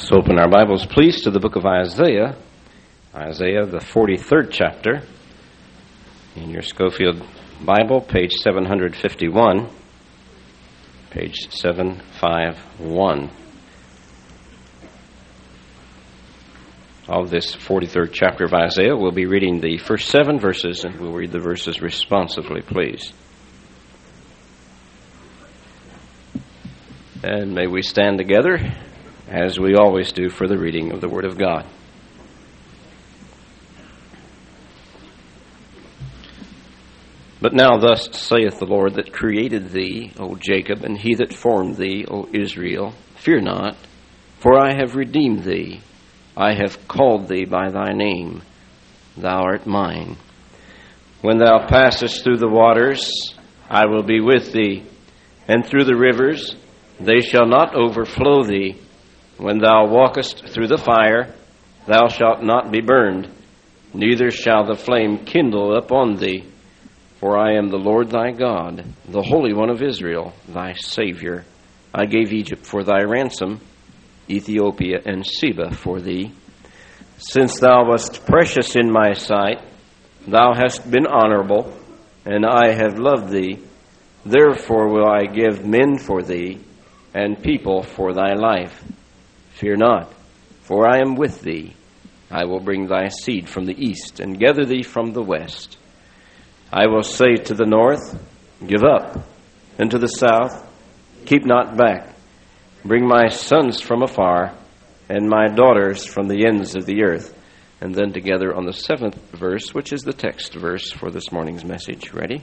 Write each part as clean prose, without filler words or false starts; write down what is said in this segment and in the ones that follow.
Let's open our Bibles, please, to the book of Isaiah, the 43rd chapter. In your Schofield Bible, page 751, page 751. Of this 43rd chapter of Isaiah, we'll be reading the first 7 verses, and we'll read the verses responsively, please. And may we stand together, as we always do, for the reading of the Word of God. But now thus saith the Lord that created thee, O Jacob, and he that formed thee, O Israel, fear not, for I have redeemed thee. I have called thee by thy name. Thou art mine. When thou passest through the waters, I will be with thee, and through the rivers, they shall not overflow thee. When thou walkest through the fire, thou shalt not be burned, neither shall the flame kindle upon thee. For I am the Lord thy God, the Holy One of Israel, thy Savior. I gave Egypt for thy ransom, Ethiopia and Seba for thee. Since thou wast precious in my sight, thou hast been honorable, and I have loved thee. Therefore will I give men for thee, and people for thy life. Fear not, for I am with thee. I will bring thy seed from the east, and gather thee from the west. I will say to the north, give up, and to the south, keep not back. Bring my sons from afar, and my daughters from the ends of the earth. And then together on the 7th verse, which is the text verse for this morning's message. Ready?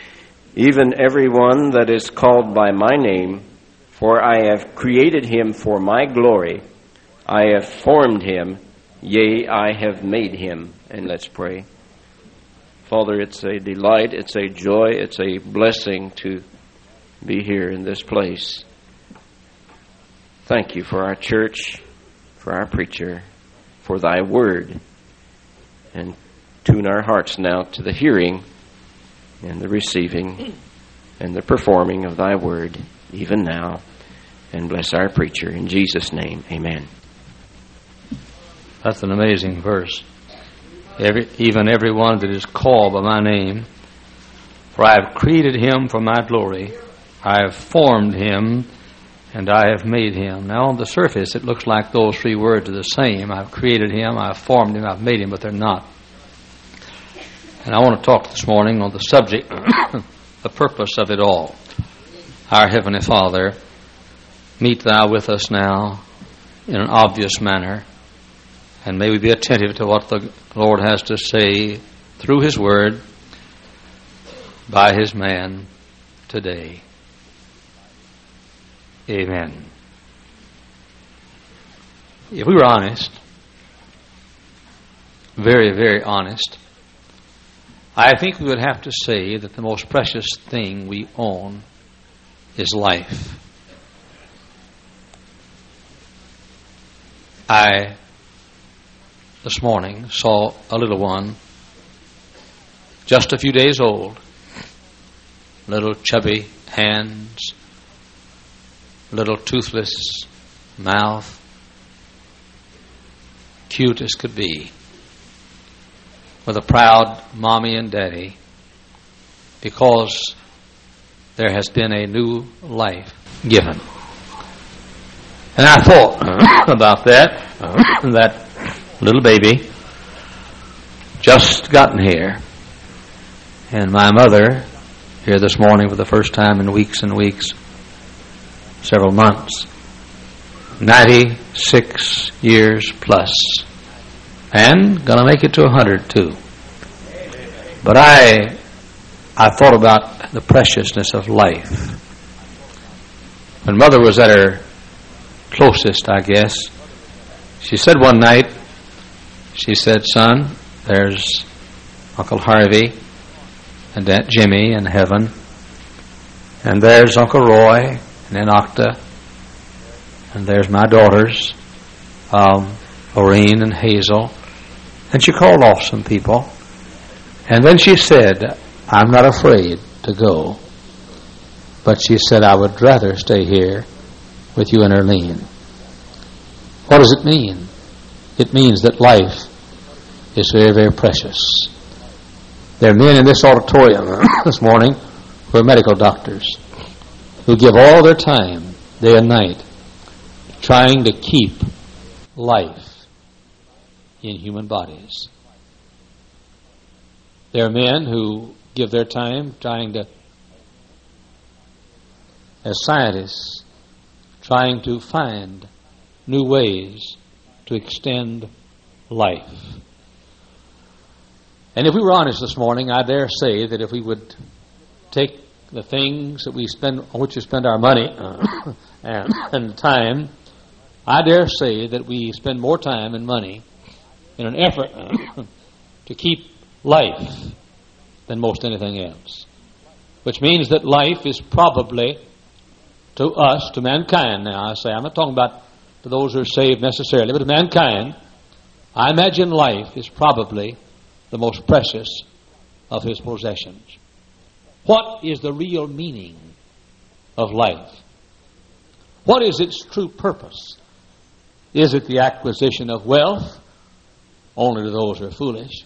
Even every one that is called by my name, for I have created him for my glory. I have formed him, yea, I have made him. And let's pray. Father, it's a delight, it's a joy, it's a blessing to be here in this place. Thank you for our church, for our preacher, for thy word. And tune our hearts now to the hearing and the receiving and the performing of thy word, even now. And bless our preacher. In Jesus' name, amen. That's an amazing verse. Even everyone that is called by my name, for I have created him for my glory. I have formed him, and I have made him. Now on the surface, it looks like those 3 words are the same. I've created him, I've formed him, I've made him, but they're not. And I want to talk this morning on the subject, the purpose of it all. Our Heavenly Father, meet thou with us now in an obvious manner, and may we be attentive to what the Lord has to say through his word by his man today. Amen. If we were honest, very, very honest, I think we would have to say that the most precious thing we own is life. I, this morning, saw a little one, just a few days old, little chubby hands, little toothless mouth, cute as could be, with a proud mommy and daddy, because there has been a new life given. And I thought about that little baby just gotten here, and my mother here this morning for the first time in weeks and weeks, several months, 96 years plus, and gonna make it to 100 too. But I thought about the preciousness of life. When Mother was at her closest, I guess, she said one night, she said, son, there's Uncle Harvey and Aunt Jimmy in heaven, and there's Uncle Roy and Aunt Octa, and there's my daughters, Lorene and Hazel. And she called off some people, and then she said, I'm not afraid to go, but she said, I would rather stay here with you and Erlene. What does it mean? It means that life is very, very precious. There are men in this auditorium this morning who are medical doctors who give all their time, day and night, trying to keep life in human bodies. There are men who give their time trying to, as scientists, trying to find new ways to extend life. And if we were honest this morning, I dare say that if we would take the things that we spend, on which we spend our money and time, I dare say that we spend more time and money in an effort to keep life than most anything else. Which means that life is probably, to us, to mankind now, I say, I'm not talking about to those who are saved necessarily, but to mankind, I imagine life is probably the most precious of his possessions. What is the real meaning of life? What is its true purpose? Is it the acquisition of wealth? Only to those who are foolish.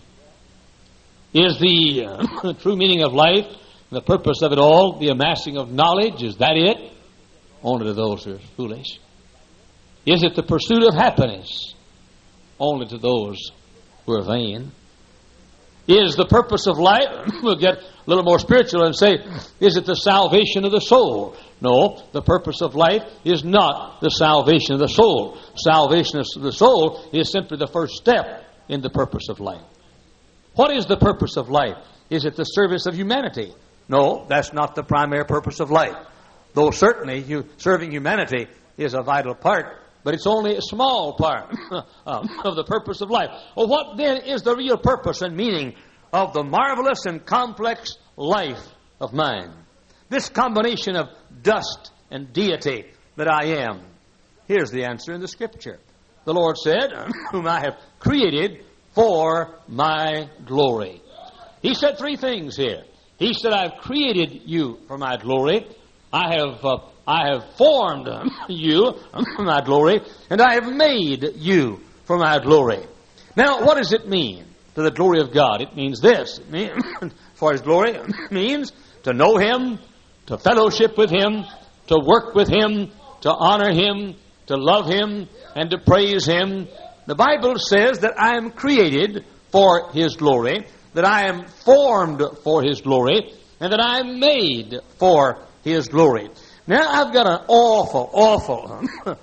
Is the true meaning of life, the purpose of it all, the amassing of knowledge? Is that it? Only to those who are foolish. Is it the pursuit of happiness? Only to those who are vain. Is the purpose of life, we'll get a little more spiritual and say, is it the salvation of the soul? No, the purpose of life is not the salvation of the soul. Salvation of the soul is simply the first step in the purpose of life. What is the purpose of life? Is it the service of humanity? No, that's not the primary purpose of life. Though certainly serving humanity is a vital part, but it's only a small part of the purpose of life. Well, what then is the real purpose and meaning of the marvelous and complex life of mine? This combination of dust and deity that I am. Here's the answer in the Scripture. The Lord said, whom I have created for my glory. He said three things here. He said, I've created you for my glory. I have formed you for my glory, and I have made you for my glory. Now, what does it mean to the glory of God? It means this. It means, for His glory, it means to know Him, to fellowship with Him, to work with Him, to honor Him, to love Him, and to praise Him. The Bible says that I am created for His glory, that I am formed for His glory, and that I am made for His glory. Now, I've got an awful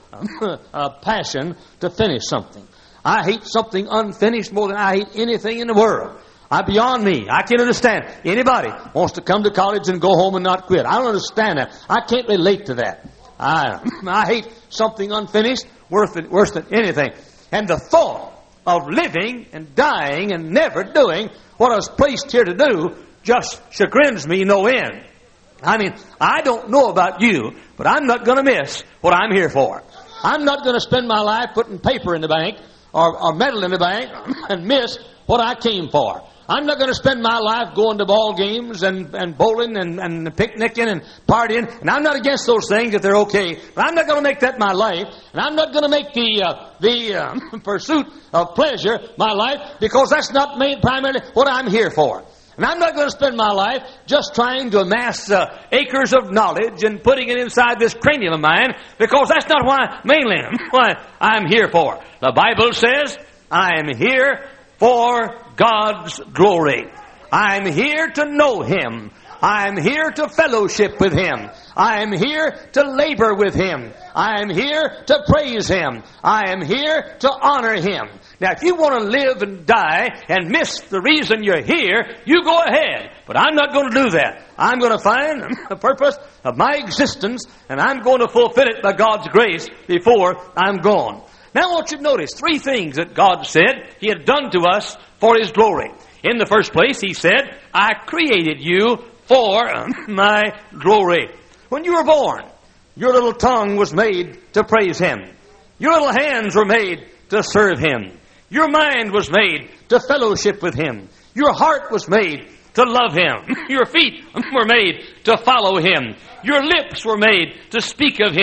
passion to finish something. I hate something unfinished more than I hate anything in the world. Beyond me. I can't understand. Anybody wants to come to college and go home and not quit. I don't understand that. I can't relate to that. I hate something unfinished worse than anything. And the thought of living and dying and never doing what I was placed here to do just chagrins me no end. I mean, I don't know about you, but I'm not going to miss what I'm here for. I'm not going to spend my life putting paper in the bank or metal in the bank and miss what I came for. I'm not going to spend my life going to ball games and bowling and picnicking and partying. And I'm not against those things if they're okay. But I'm not going to make that my life. And I'm not going to make the pursuit of pleasure my life, because that's not primarily what I'm here for. And I'm not going to spend my life just trying to amass acres of knowledge and putting it inside this cranium of mine, because that's not mainly what I'm here for. The Bible says I am here for God's glory. I'm here to know Him. I'm here to fellowship with Him. I'm here to labor with Him. I'm here to praise Him. I am here to honor Him. Now, if you want to live and die and miss the reason you're here, you go ahead. But I'm not going to do that. I'm going to find the purpose of my existence, and I'm going to fulfill it by God's grace before I'm gone. Now, I want you to notice three things that God said He had done to us for His glory. In the first place, He said, I created you for my glory. When you were born, your little tongue was made to praise Him. Your little hands were made to serve Him. Your mind was made to fellowship with Him. Your heart was made to love Him. Your feet were made to follow Him. Your lips were made to speak of Him.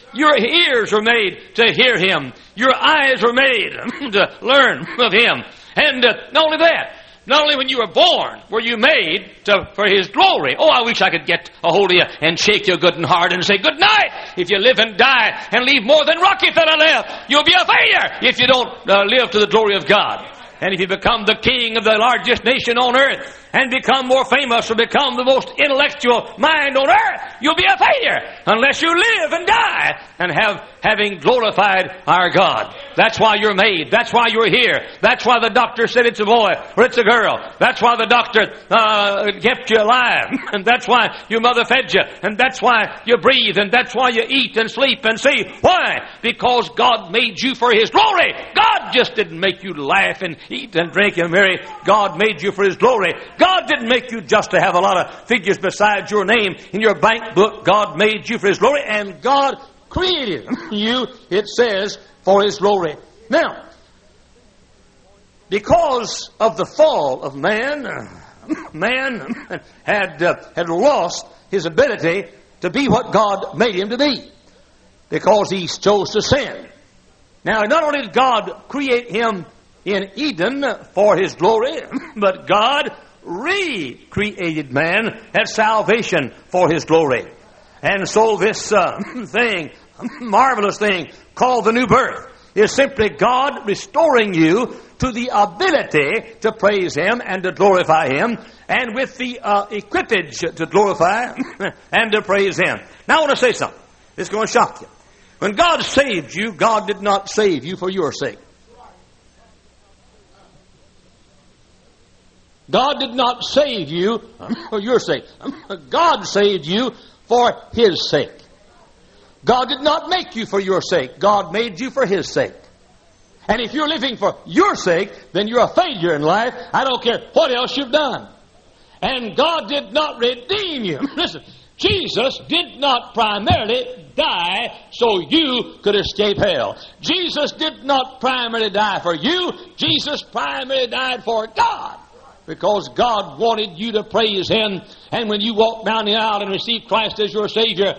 Your ears were made to hear Him. Your eyes were made to learn of Him. And not only that, not only when you were born were you made for His glory. Oh, I wish I could get a hold of you and shake you good and hard and say, good night. If you live and die and leave more than Rockefeller left, you'll be a failure if you don't live to the glory of God. And if you become the king of the largest nation on earth and become more famous or become the most intellectual mind on earth, you'll be a failure unless you live and die and having glorified our God. That's why you're made. That's why you're here. That's why the doctor said it's a boy or it's a girl. That's why the doctor kept you alive. And that's why your mother fed you. And that's why you breathe. And that's why you eat and sleep and see. Why? Because God made you for His glory. God just didn't make you laugh and eat and drink and marry. God made you for His glory. God didn't make you just to have a lot of figures beside your name in your bank book. God made you for His glory, and God created you, it says, for His glory. Now, because of the fall of man, man had lost his ability to be what God made him to be, because he chose to sin. Now, not only did God create him in Eden for His glory, but God recreated man at salvation for His glory. And so this marvelous thing called the new birth, is simply God restoring you to the ability to praise Him and to glorify Him, and with the equipage to glorify and to praise Him. Now I want to say something. It's going to shock you. When God saved you, God did not save you for your sake. God did not save you for your sake. God saved you for His sake. God did not make you for your sake. God made you for His sake. And if you're living for your sake, then you're a failure in life. I don't care what else you've done. And God did not redeem you. Listen, Jesus did not primarily die so you could escape hell. Jesus did not primarily die for you. Jesus primarily died for God. Because God wanted you to praise Him. And when you walk down the aisle and receive Christ as your Savior,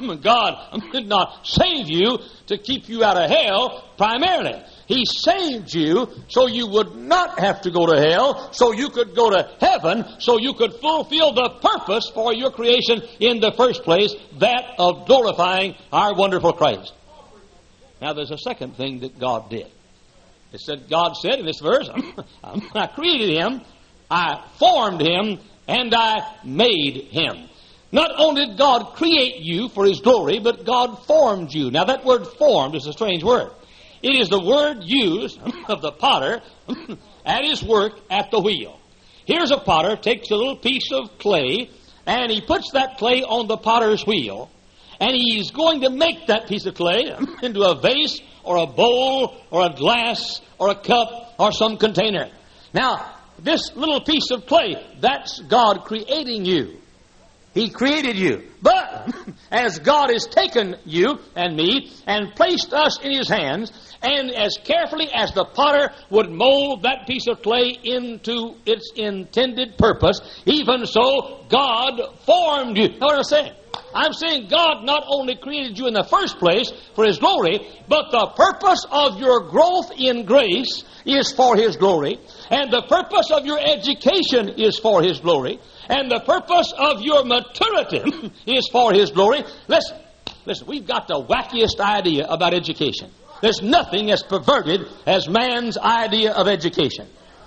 God did not save you to keep you out of hell primarily. He saved you so you would not have to go to hell, so you could go to heaven, so you could fulfill the purpose for your creation in the first place, that of glorifying our wonderful Christ. Now there's a second thing that God did. It said, God said in this verse, I created him, I formed him, and I made him. Not only did God create you for His glory, but God formed you. Now that word formed is a strange word. It is the word used of the potter at his work at the wheel. Here's a potter, takes a little piece of clay, and he puts that clay on the potter's wheel, and he's going to make that piece of clay into a vase or a bowl or a glass or a cup or some container. Now, this little piece of clay, that's God creating you. He created you. But as God has taken you and me and placed us in His hands, and as carefully as the potter would mold that piece of clay into its intended purpose, even so God formed you. Know what I'm saying? I'm saying God not only created you in the first place for His glory, but the purpose of your growth in grace is for His glory, and the purpose of your education is for His glory, and the purpose of your maturity is for His glory. Listen, we've got the wackiest idea about education. There's nothing as perverted as man's idea of education.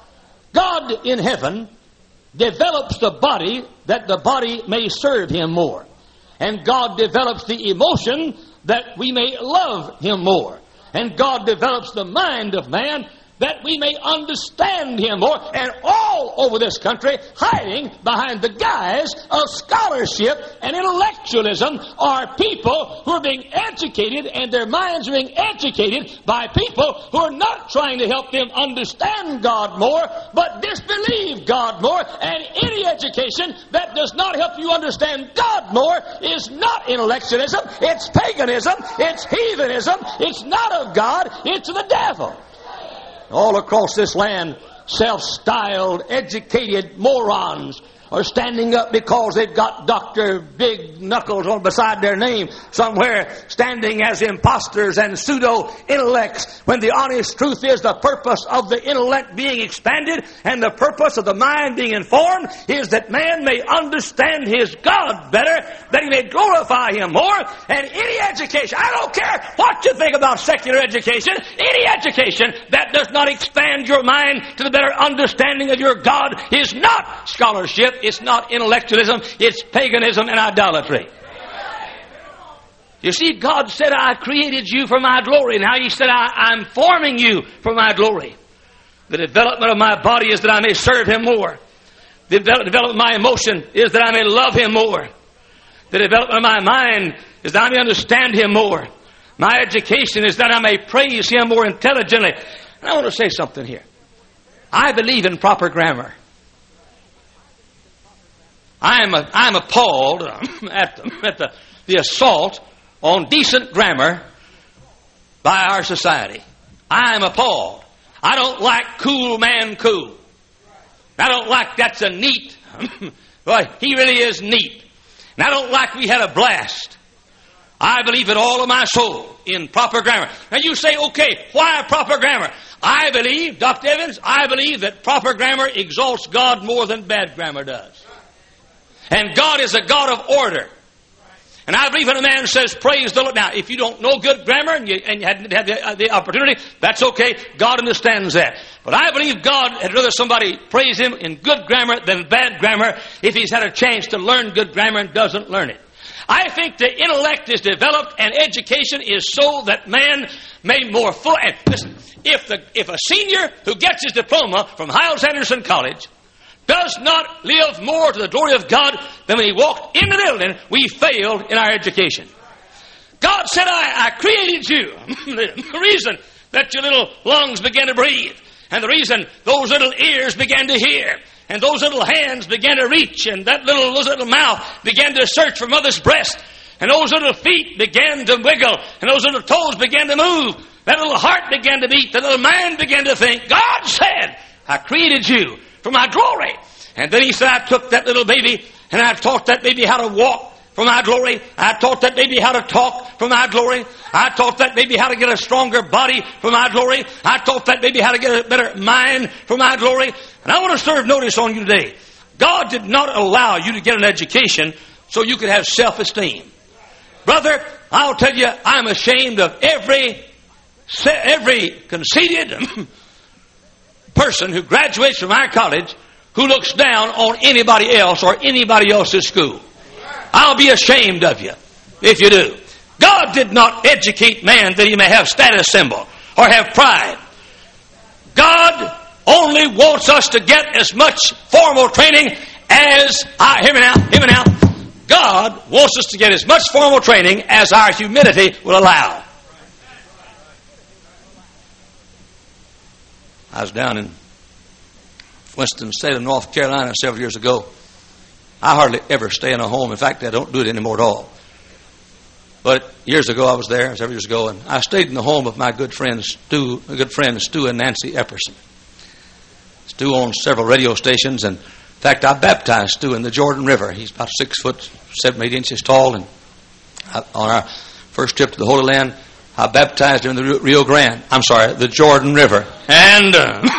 God in heaven develops the body that the body may serve Him more. And God develops the emotion that we may love Him more. And God develops the mind of man that we may understand Him more. And all over this country, hiding behind the guise of scholarship and intellectualism, are people who are being educated, and their minds are being educated by people who are not trying to help them understand God more, but disbelieve God more. And any education that does not help you understand God more is not intellectualism, it's paganism, it's heathenism, it's not of God, it's of the devil. All across this land, self-styled, educated morons or standing up because they've got Dr. Big Knuckles on beside their name somewhere, standing as imposters and pseudo-intellects, when the honest truth is the purpose of the intellect being expanded and the purpose of the mind being informed is that man may understand his God better, that he may glorify Him more. And any education, I don't care what you think about secular education, any education that does not expand your mind to the better understanding of your God is not scholarship. It's not intellectualism. It's paganism and idolatry. You see, God said, I created you for my glory. Now He said, I'm forming you for my glory. The development of my body is that I may serve Him more. The development of my emotion is that I may love Him more. The development of my mind is that I may understand Him more. My education is that I may praise Him more intelligently. And I want to say something here. I believe in proper grammar. I'm appalled at the assault on decent grammar by our society. I'm appalled. I don't like cool man cool. I don't like that's a neat. Boy, he really is neat. And I don't like we had a blast. I believe with all of my soul in proper grammar. Now you say, okay, why proper grammar? I believe, Dr. Evans, I believe that proper grammar exalts God more than bad grammar does. And God is a God of order. And I believe when a man says, praise the Lord. Now, if you don't know good grammar and you hadn't had the opportunity, that's okay. God understands that. But I believe God had rather somebody praise Him in good grammar than bad grammar if he's had a chance to learn good grammar and doesn't learn it. I think the intellect is developed and education is so that man may more full. And listen, if a senior who gets his diploma from Hyles-Anderson College does not live more to the glory of God than when he walked in the building, we failed in our education. God said, I created you. The reason that your little lungs began to breathe, and the reason those little ears began to hear, and those little hands began to reach, and that those little mouth began to search for mother's breast, and those little feet began to wiggle, and those little toes began to move, that little heart began to beat, that little mind began to think. God said, I created you for my glory. And then He said, I took that little baby and I taught that baby how to walk for my glory. I taught that baby how to talk for my glory. I taught that baby how to get a stronger body for my glory. I taught that baby how to get a better mind for my glory. And I want to serve notice on you today. God did not allow you to get an education so you could have self-esteem. Brother, I'll tell you, I'm ashamed of every conceited person who graduates from our college who looks down on anybody else or anybody else's school. I'll be ashamed of you if you do. God did not educate man that he may have status symbol or have pride. God only wants us to get as much formal training as hear me now. God wants us to get as much formal training as our humility will allow. I was down in Winston-Salem, North Carolina several years ago. I hardly ever stay in a home. In fact, I don't do it anymore at all. But years ago, I was there, several years ago, and I stayed in the home of my good friends, Stu and Nancy Epperson. Stu owns several radio stations, and in fact, I baptized Stu in the Jordan River. He's about 6 foot, 7, 8 inches tall, and on our first trip to the Holy Land, I baptized him in the Rio Grande. The Jordan River. And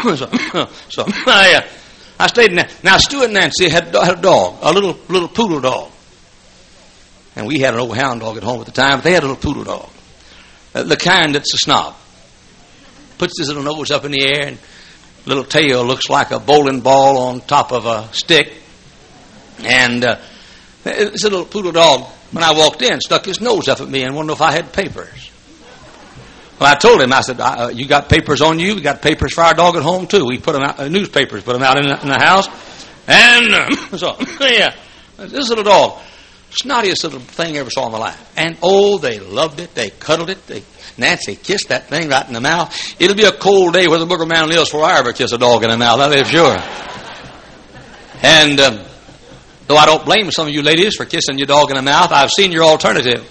I stayed in there. Now, Stu and Nancy had a dog, a little poodle dog. And we had an old hound dog at home at the time, but they had a little poodle dog. The kind that's a snob. Puts his little nose up in the air, and little tail looks like a bowling ball on top of a stick. And this little poodle dog, when I walked in, stuck his nose up at me and wondered if I had papers. Well, I told him, I said, you got papers on you? We got papers for our dog at home, too. We put them out, newspapers, put them out in the house. And this little dog, snottiest little thing I ever saw in my life. And, they loved it. They cuddled it. Nancy kissed that thing right in the mouth. It'll be a cold day where the booger man lives before I ever kiss a dog in the mouth, I'm sure. And though I don't blame some of you ladies for kissing your dog in the mouth, I've seen your alternative.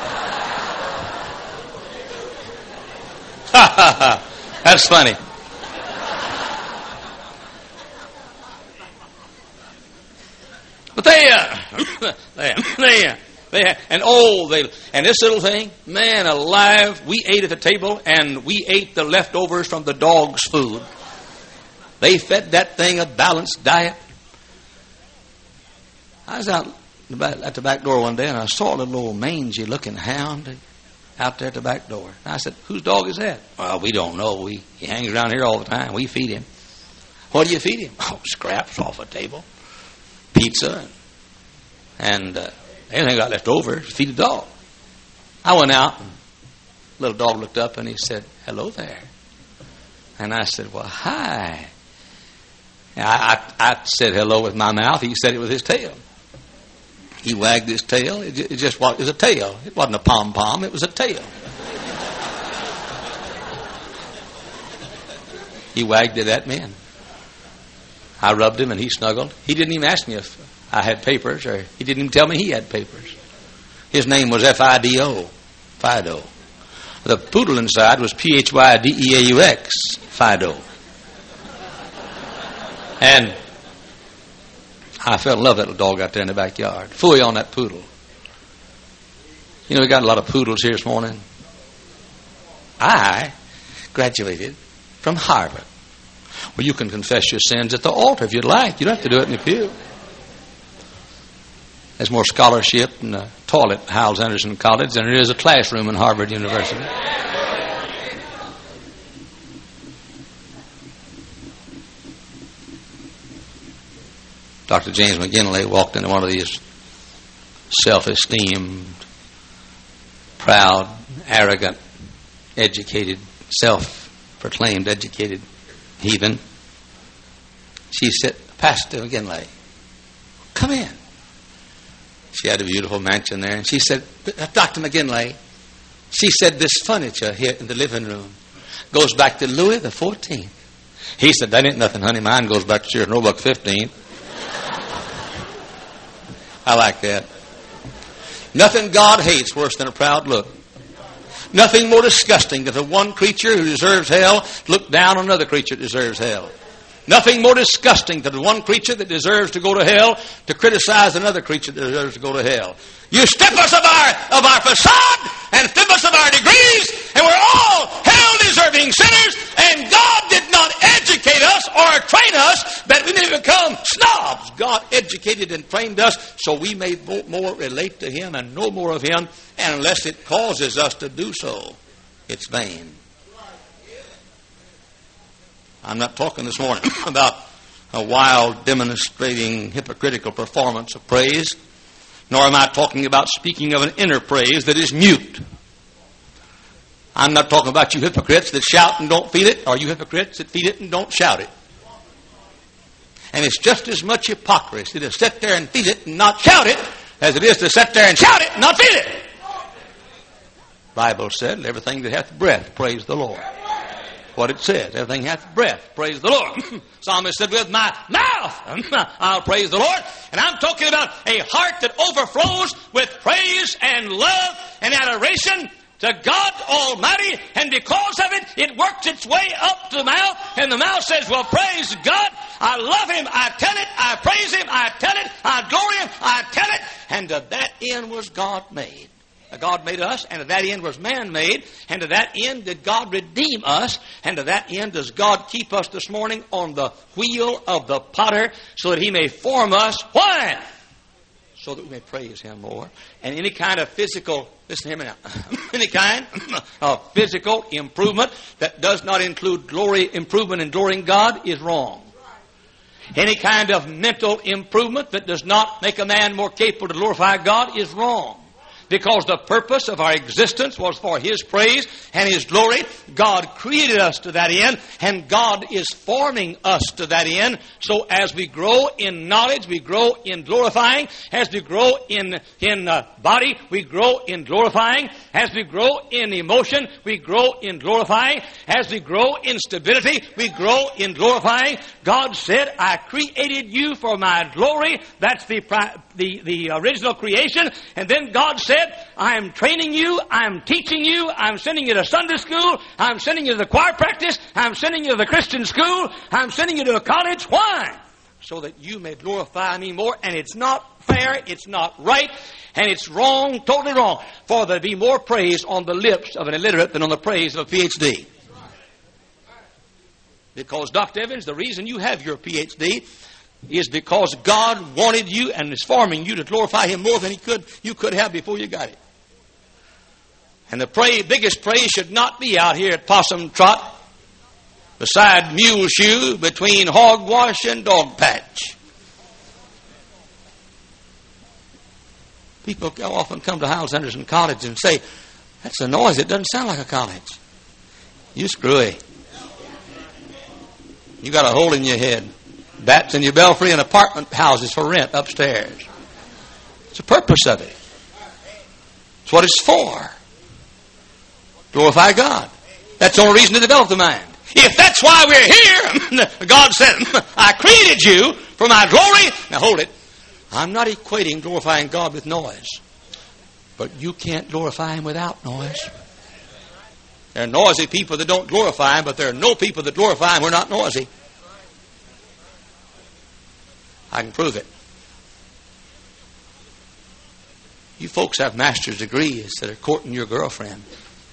That's funny. And this little thing, man alive, we ate at the table and we ate the leftovers from the dog's food. They fed that thing a balanced diet. I was out at the back door one day and I saw a little old mangy looking hound out there at the back door. And I said, whose dog is that? Well, we don't know. He hangs around here all the time. We feed him. What do you feed him? Oh, scraps off a table. Pizza and anything got left over, feed the dog. I went out and the little dog looked up and he said, hello there. And I said, well, hi. I said hello with my mouth. He said it with his tail. He wagged his tail. It was a tail. It wasn't a pom-pom. It was a tail. He wagged it at me and I rubbed him and he snuggled. He didn't even ask me if I had papers, or he didn't even tell me he had papers. His name was Fido. Fido. The poodle inside was Phydeaux, Fido. And I fell in love with that little dog out there in the backyard. Fully on that poodle. You know, we got a lot of poodles here this morning. I graduated from Harvard. Well, you can confess your sins at the altar if you'd like. You don't have to do it in the pew. There's more scholarship in the toilet at Howells Anderson College than there is a classroom in Harvard University. Dr. James McGinley walked into one of these self-esteemed, proud, arrogant, educated, self-proclaimed educated heathen. She said, Pastor McGinley, come in. She had a beautiful mansion there. And she said, Dr. McGinley, she said, this furniture here in the living room goes back to Louis the 14th. He said, that ain't nothing, honey. Mine goes back to Sears Roebuck 15. I like that. Nothing God hates worse than a proud look. Nothing more disgusting than the one creature who deserves hell look down on another creature that deserves hell. Nothing more disgusting than the one creature that deserves to go to hell to criticize another creature that deserves to go to hell. You strip us of our facade and strip us of our degrees, and we're all hell-deserving sinners, and God did not educate us or train us that we may become snobs. God educated and trained us so we may more relate to Him and know more of Him, and unless it causes us to do so, it's vain. I'm not talking this morning about a wild, demonstrating, hypocritical performance of praise, nor am I talking about speaking of an inner praise that is mute. I'm not talking about you hypocrites that shout and don't feel it, or you hypocrites that feel it and don't shout it. And it's just as much hypocrisy to sit there and feel it and not shout it as it is to sit there and shout it and not feel it. The Bible said, everything that hath breath, praise the Lord. What it says, everything hath breath, praise the Lord. Psalmist said, with my mouth I'll praise the Lord. And I'm talking about a heart that overflows with praise and love and adoration to God Almighty, and because of it, it works its way up to the mouth, and the mouth says, well, praise God, I love Him, I tell it, I praise Him, I tell it, I glory Him, I tell it, and to that end was God made. God made us, and to that end was man made, and to that end did God redeem us, and to that end does God keep us this morning on the wheel of the potter, so that He may form us. Why? So that we may praise Him more. And any kind of physical, listen to me now, any kind of physical improvement that does not include improvement in glorying God is wrong. Any kind of mental improvement that does not make a man more capable to glorify God is wrong. Because the purpose of our existence was for His praise and His glory. God created us to that end, and God is forming us to that end. So as we grow in knowledge, we grow in glorifying. As we grow in body, we grow in glorifying. As we grow in emotion, we grow in glorifying. As we grow in stability, we grow in glorifying. God said, I created you for my glory. That's the original creation. And then God said, I am training you, I'm teaching you, I'm sending you to Sunday school, I'm sending you to the choir practice, I'm sending you to the Christian school, I'm sending you to a college. Why? so that you may glorify me more. And it's not fair, it's not right, and it's wrong, totally wrong, for there to be more praise on the lips of an illiterate than on the praise of a PhD. Because, Dr. Evans, the reason you have your PhD is because God wanted you and is forming you to glorify Him more than you could have before you got it. And the biggest praise should not be out here at Possum Trot, beside Mule Shoe, between Hogwash and Dog Patch. People often come to Hyles Anderson College and say, "That's a noise. It doesn't sound like a college." You screwy. You got a hole in your head. Bats in your belfry and apartment houses for rent upstairs. It's the purpose of it. It's what it's for. Glorify God. That's the only reason to develop the mind. If that's why we're here, God said, "I created you for my glory." Now hold it. I'm not equating glorifying God with noise. But you can't glorify Him without noise. There are noisy people that don't glorify Him, but there are no people that glorify Him who are not noisy. I can prove it. You folks have master's degrees that are courting your girlfriend.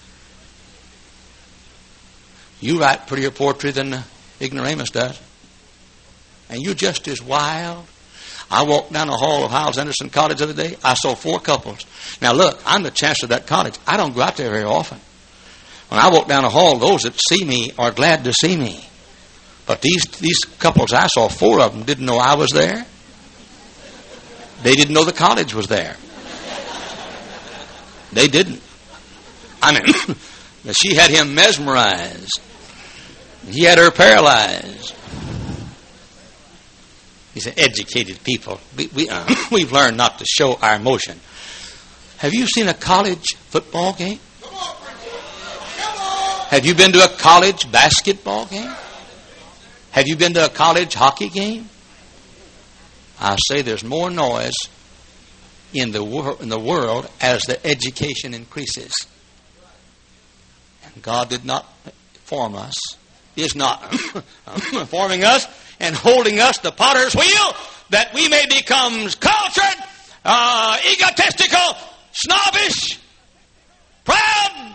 You write prettier poetry than the ignoramus does. And you're just as wild. I walked down the hall of Hyles Anderson College the other day. I saw 4 couples. Now look, I'm the chancellor of that college. I don't go out there very often. When I walk down the hall, those that see me are glad to see me. But these couples, I saw 4 of them, didn't know I was there. They didn't know the college was there. They didn't. I mean, she had him mesmerized. He had her paralyzed. He said, educated people. We've learned not to show our emotion. Have you seen a college football game? Have you been to a college basketball game? Have you been to a college hockey game? I say there's more noise in the world as the education increases. And God did not form us, is not forming us and holding us the potter's wheel that we may become cultured, egotistical, snobbish, proud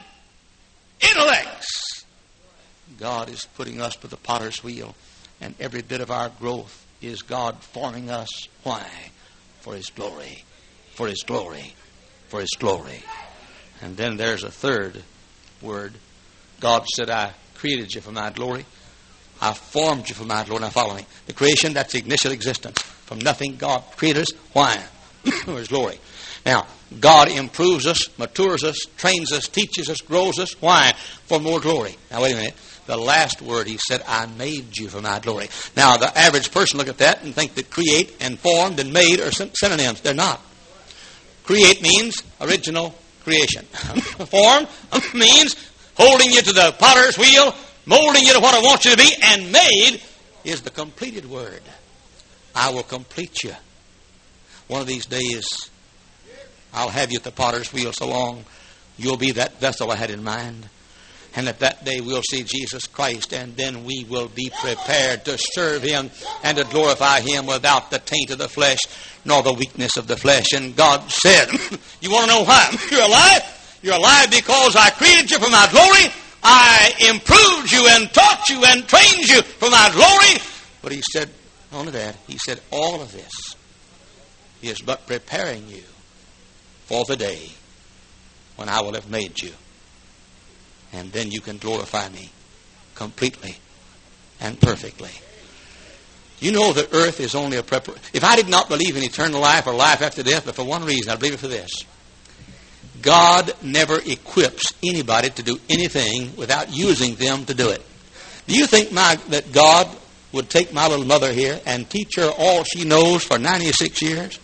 intellects. God is putting us to the potter's wheel, and every bit of our growth is God forming us. Why? For His glory. For His glory. For His glory. And then there's a third word. God said, "I created you for my glory. I formed you for my glory." Now follow me. The creation, that's the initial existence. From nothing, God created us. Why? For His glory. Now, God improves us, matures us, trains us, teaches us, grows us. Why? For more glory. Now wait a minute. The last word, He said, "I made you for my glory." Now, the average person look at that and think that create and formed and made are synonyms. They're not. Create means original creation. Form means holding you to the potter's wheel, molding you to what I want you to be, and made is the completed word. I will complete you. One of these days, I'll have you at the potter's wheel so long you'll be that vessel I had in mind. And at that day we'll see Jesus Christ, and then we will be prepared to serve Him and to glorify Him without the taint of the flesh nor the weakness of the flesh. And God said, you want to know why you're alive? You're alive because I created you for my glory. I improved you and taught you and trained you for my glory. But He said, not only that, He said, all of this is but preparing you for the day when I will have made you. And then you can glorify me completely and perfectly. You know the earth is only a preparation. If I did not believe in eternal life or life after death, but for one reason, I believe it for this. God never equips anybody to do anything without using them to do it. Do you think that God would take my little mother here and teach her all she knows for 96 years?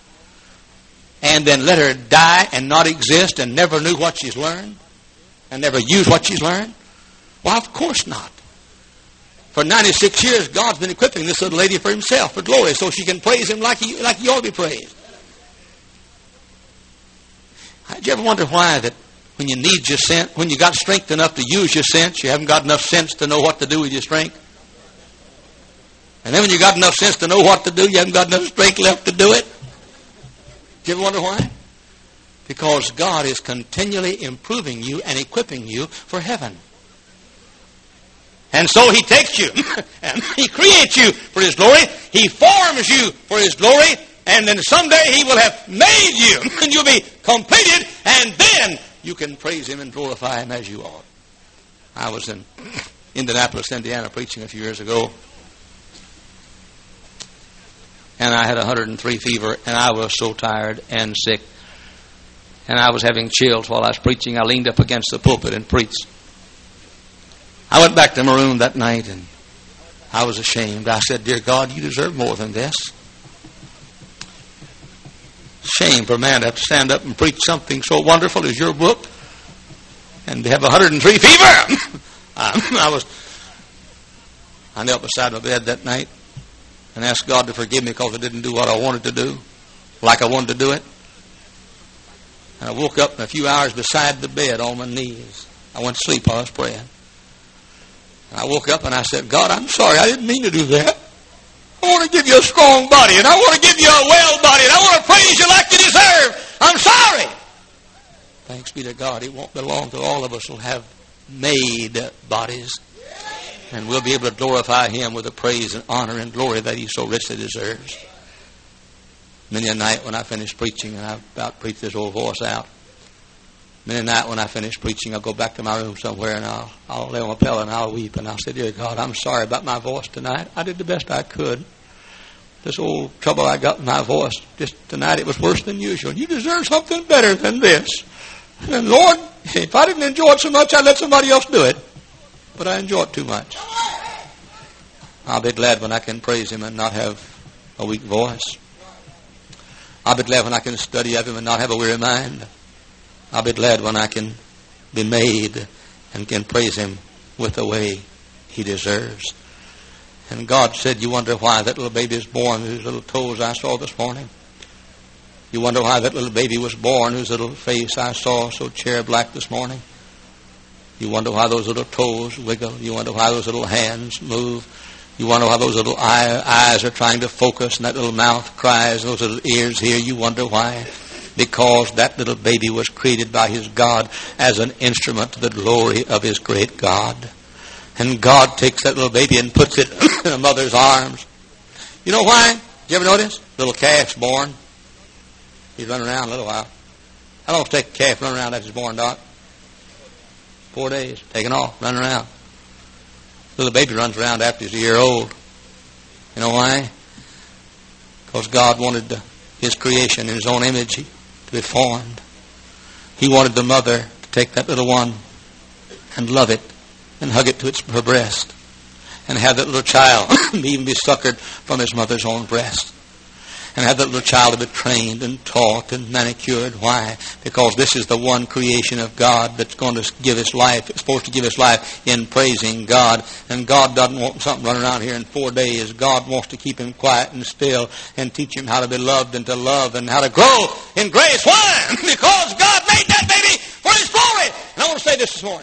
And then let her die and not exist and never knew what she's learned? And never use what she's learned? Well, of course not. For 96 years, God's been equipping this little lady for Himself, for glory, so she can praise Him like he ought to be praised. Did you ever wonder why that when you need your sense, when you got strength enough to use your sense, you haven't got enough sense to know what to do with your strength? And then when you got enough sense to know what to do, you haven't got enough strength left to do it. Do you ever wonder why? Because God is continually improving you and equipping you for heaven. And so He takes you and He creates you for His glory. He forms you for His glory. And then someday He will have made you and you'll be completed. And then you can praise Him and glorify Him as you ought. I was in Indianapolis, Indiana, preaching a few years ago. And I had 103 fever. And I was so tired and sick. And I was having chills while I was preaching. I leaned up against the pulpit and preached. I went back to my room that night and I was ashamed. I said, "Dear God, you deserve more than this." Shame for a man to have to stand up and preach something so wonderful as your book and to have 103 fever. I knelt beside my bed that night and asked God to forgive me because I didn't do what I wanted to do like I wanted to do it. And I woke up in a few hours beside the bed on my knees. I went to sleep while I was praying. And I woke up and I said, "God, I'm sorry. I didn't mean to do that. I want to give you a strong body, and I want to give you a well body, and I want to praise you like you deserve. I'm sorry." Thanks be to God, it won't be long till all of us will have made bodies. And we'll be able to glorify Him with the praise and honor and glory that He so richly deserves. Many a night when I finished preaching, and I've about preached this old voice out. Many a night when I finish preaching, I'll go back to my room somewhere and I'll lay on my pillow and I'll weep and I'll say, "Dear God, I'm sorry about my voice tonight. I did the best I could. This old trouble I got in my voice, just tonight it was worse than usual. You deserve something better than this. And Lord, if I didn't enjoy it so much, I'd let somebody else do it. But I enjoy it too much." I'll be glad when I can praise Him and not have a weak voice. I'll be glad when I can study of Him and not have a weary mind. I'll be glad when I can be made and can praise Him with the way He deserves. And God said, "You wonder why that little baby is born whose little toes I saw this morning? You wonder why that little baby was born whose little face I saw so cherub-like this morning? You wonder why those little toes wiggle? You wonder why those little hands move? You wonder why those little eyes are trying to focus and that little mouth cries and those little ears hear? You wonder why? Because that little baby was created by His God as an instrument to the glory of His great God. And God takes that little baby and puts it in a mother's arms. You know why? Did you ever notice? Little calf's born. He's running around a little while. How long does it take a calf running around after he's born, Doc? 4 days. Taking off, running around. Little baby runs around after he's a year old. You know why? Because God wanted His creation in His own image to be formed. He wanted the mother to take that little one and love it and hug it to her breast and have that little child even be suckered from his mother's own breast. And have that little child to be trained and taught and manicured. Why? Because this is the one creation of God that's going to give His life. It's supposed to give His life in praising God. And God doesn't want something running around here in 4 days. God wants to keep him quiet and still and teach him how to be loved and to love and how to grow in grace. Why? Because God made that baby for His glory. And I want to say this morning.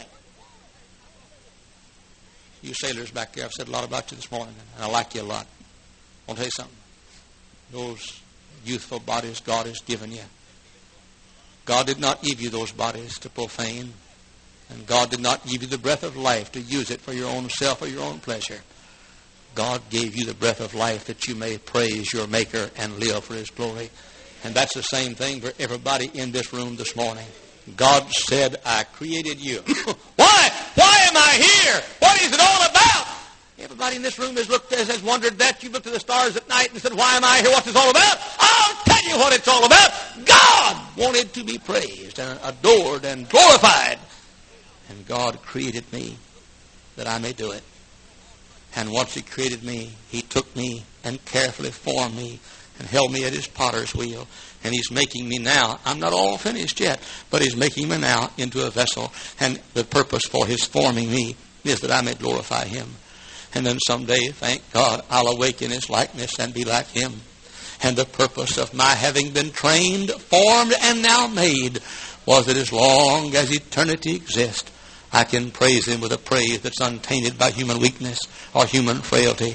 You sailors back there, I've said a lot about you this morning, and I like you a lot. I want to tell you something. Those youthful bodies God has given you. God did not give you those bodies to profane. And God did not give you the breath of life to use it for your own self or your own pleasure. God gave you the breath of life that you may praise your Maker and live for His glory. And that's the same thing for everybody in this room this morning. God said, "I created you." Why? Why am I here? What is it all about? Everybody in this room has wondered that. You looked at the stars at night and said, "Why am I here? What's this all about?" I'll tell you what it's all about. God wanted to be praised and adored and glorified. And God created me that I may do it. And once He created me, He took me and carefully formed me and held me at His potter's wheel. And He's making me now. I'm not all finished yet, but He's making me now into a vessel. And the purpose for His forming me is that I may glorify Him. And then someday, thank God, I'll awaken His likeness and be like Him. And the purpose of my having been trained, formed, and now made was that as long as eternity exists, I can praise Him with a praise that's untainted by human weakness or human frailty.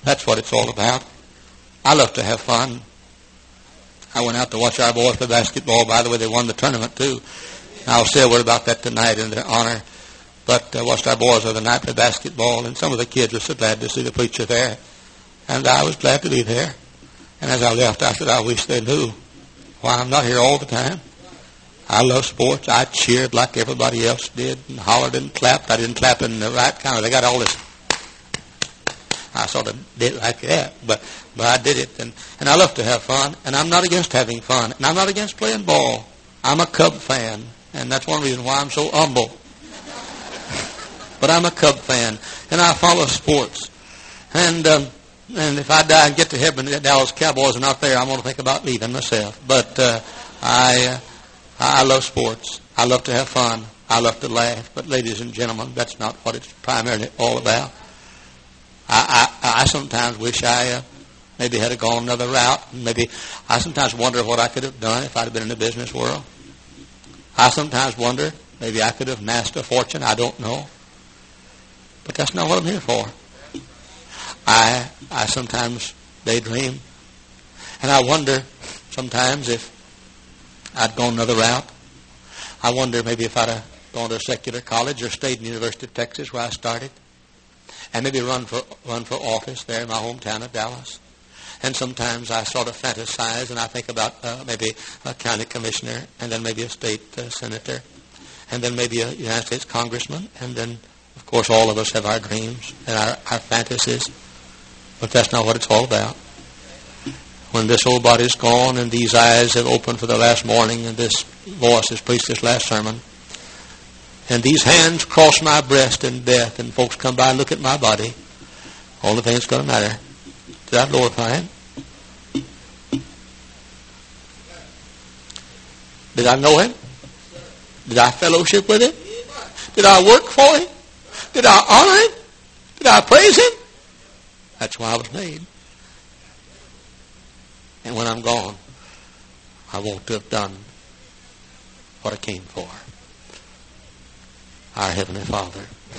That's what it's all about. I love to have fun. I went out to watch our boys play basketball. By the way, they won the tournament too. I'll say a word about that tonight in their honor. But I watched our boys the other night play basketball, and some of the kids were so glad to see the preacher there. And I was glad to be there. And as I left, I said, I wish they knew why I'm not here all the time. I love sports. I cheered like everybody else did and hollered and clapped. I didn't clap in the right kind of, they got all this. I sort of did it like that, but I did it. And I love to have fun, and I'm not against having fun. And I'm not against playing ball. I'm a Cub fan, and that's one reason why I'm so humble. But I'm a Cub fan, and I follow sports. And if I die and get to heaven, the Dallas Cowboys are not there, I'm going to think about leaving myself. But I love sports. I love to have fun. I love to laugh. But ladies and gentlemen, that's not what it's primarily all about. I sometimes wish I maybe had gone another route. Maybe I sometimes wonder what I could have done if I'd have been in the business world. I sometimes wonder maybe I could have amassed a fortune. I don't know. But that's not what I'm here for. I sometimes daydream. And I wonder sometimes if I'd gone another route. I wonder maybe if I'd have gone to a secular college or stayed in the University of Texas where I started. And maybe run for office there in my hometown of Dallas. And sometimes I sort of fantasize and I think about maybe a county commissioner and then maybe a state senator and then maybe a United States congressman. And then, of course, all of us have our dreams and our fantasies. But that's not what it's all about. When this old body's gone and these eyes have opened for the last morning and this voice has preached this last sermon, and these hands cross my breast in death, and folks come by and look at my body, only thing that's going to matter, did I glorify Him? Did I know Him? Did I fellowship with Him? Did I work for Him? Did I honor Him? Did I praise Him? That's why I was made. And when I'm gone, I want to have done what I came for. Our Heavenly Father,